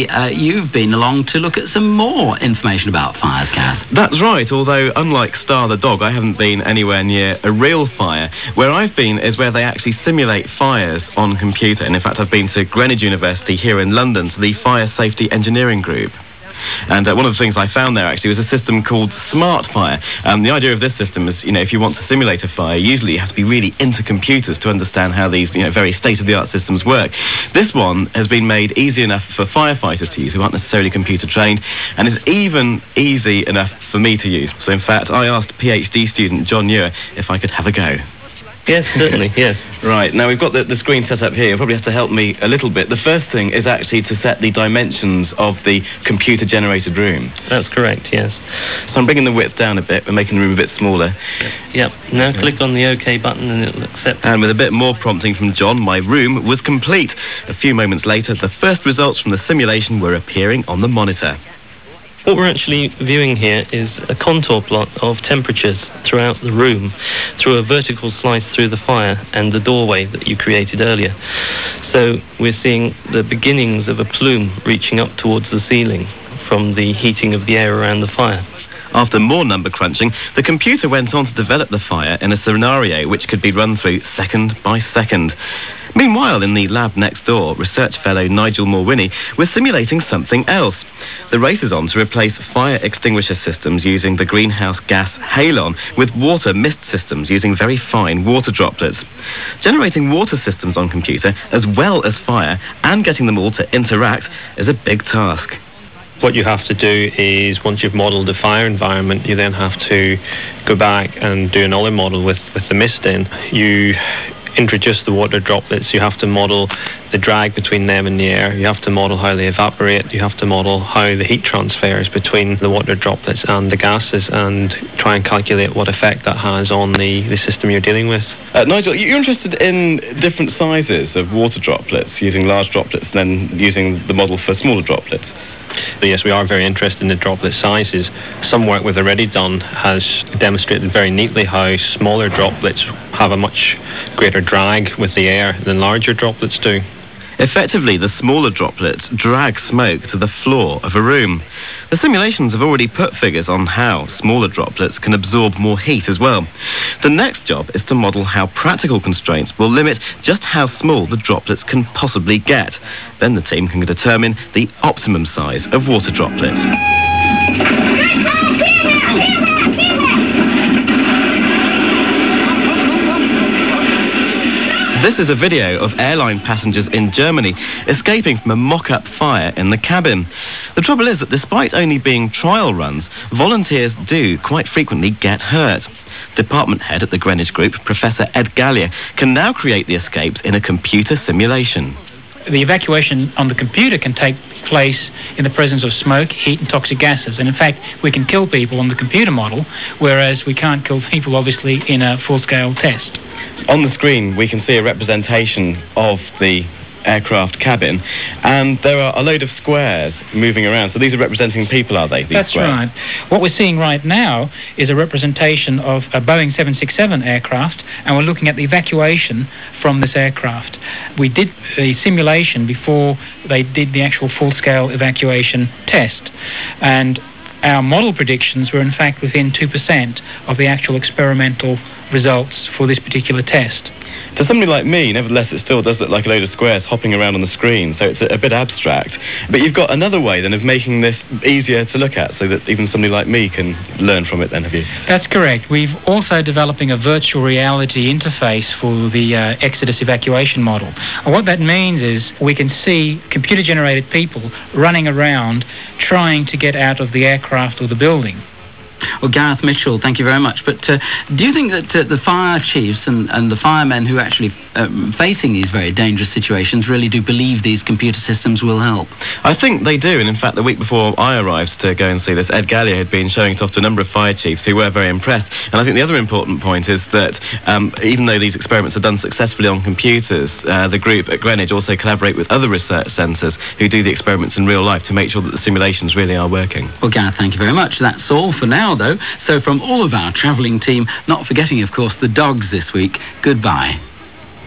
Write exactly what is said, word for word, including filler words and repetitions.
Uh, you've been along to look at some more information about fires, Gareth. That's right, although unlike Star the dog, I haven't been anywhere near a real fire. Where I've been is where they actually simulate fires on computer, and in fact I've been to Greenwich University here in London to the Fire Safety Engineering Group. And uh, one of the things I found there actually was a system called Smart Fire. Um, the idea of this system is, you know, if you want to simulate a fire, usually you have to be really into computers to understand how these, you know, very state-of-the-art systems work. This one has been made easy enough for firefighters to use who aren't necessarily computer trained, and is even easy enough for me to use. So in fact, I asked PhD student John Muir if I could have a go. Yes, certainly, yes. Right, now we've got the, the screen set up here. You'll probably have to help me a little bit. The first thing is actually to set the dimensions of the computer-generated room. That's correct, yes. So I'm bringing the width down a bit. We're making the room a bit smaller. Yep, now okay. Click on the OK button and it'll accept. And with a bit more prompting from John, my room was complete. A few moments later, the first results from the simulation were appearing on the monitor. What we're actually viewing here is a contour plot of temperatures throughout the room through a vertical slice through the fire and the doorway that you created earlier. So we're seeing the beginnings of a plume reaching up towards the ceiling from the heating of the air around the fire. After more number crunching, the computer went on to develop the fire in a scenario which could be run through second by second. Meanwhile, in the lab next door, research fellow Nigel Morwinny was simulating something else. The race is on to replace fire extinguisher systems using the greenhouse gas halon with water mist systems using very fine water droplets. Generating water systems on computer, as well as fire, and getting them all to interact is a big task. What you have to do is, once you've modelled the fire environment, you then have to go back and do another model with, with the mist in. You introduce the water droplets, you have to model the drag between them and the air, you have to model how they evaporate, you have to model how the heat transfers between the water droplets and the gases, and try and calculate what effect that has on the, the system you're dealing with. Uh, Nigel, you're interested in different sizes of water droplets, using large droplets and then using the model for smaller droplets? But yes, we are very interested in the droplet sizes. Some work we've already done has demonstrated very neatly how smaller droplets have a much greater drag with the air than larger droplets do. Effectively, the smaller droplets drag smoke to the floor of a room. The simulations have already put figures on how smaller droplets can absorb more heat as well. The next job is to model how practical constraints will limit just how small the droplets can possibly get. Then the team can determine the optimum size of water droplets. This is a video of airline passengers in Germany escaping from a mock-up fire in the cabin. The trouble is that despite only being trial runs, volunteers do quite frequently get hurt. Department head at the Greenwich Group, Professor Ed Gallier, can now create the escapes in a computer simulation. The evacuation on the computer can take place in the presence of smoke, heat and toxic gases, and in fact we can kill people on the computer model, whereas we can't kill people obviously in a full-scale test. On the screen we can see a representation of the aircraft cabin, and there are a load of squares moving around. So these are representing people, are they? These That's squares? right. What we're seeing right now is a representation of a Boeing seven sixty-seven aircraft, and we're looking at the evacuation from this aircraft. We did a simulation before they did the actual full-scale evacuation test, and our model predictions were in fact within two percent of the actual experimental results for this particular test. To somebody like me, nevertheless, it still does look like a load of squares hopping around on the screen, so it's a, a bit abstract. But you've got another way, then, of making this easier to look at, so that even somebody like me can learn from it, then, have you? That's correct. We've also developing a virtual reality interface for the uh, Exodus evacuation model. And what that means is we can see computer-generated people running around trying to get out of the aircraft or the building. Well, Gareth Mitchell, thank you very much. But uh, do you think that uh, the fire chiefs and, and the firemen who are actually um, facing these very dangerous situations really do believe these computer systems will help? I think they do, and in fact the week before I arrived to go and see this, Ed Gallier had been showing it off to a number of fire chiefs who were very impressed. And I think the other important point is that um, even though these experiments are done successfully on computers, uh, the group at Greenwich also collaborate with other research centres who do the experiments in real life to make sure that the simulations really are working. Well, Gareth, thank you very much. That's all for now, though. So from all of our travelling team, not forgetting, of course, the dogs this week, goodbye.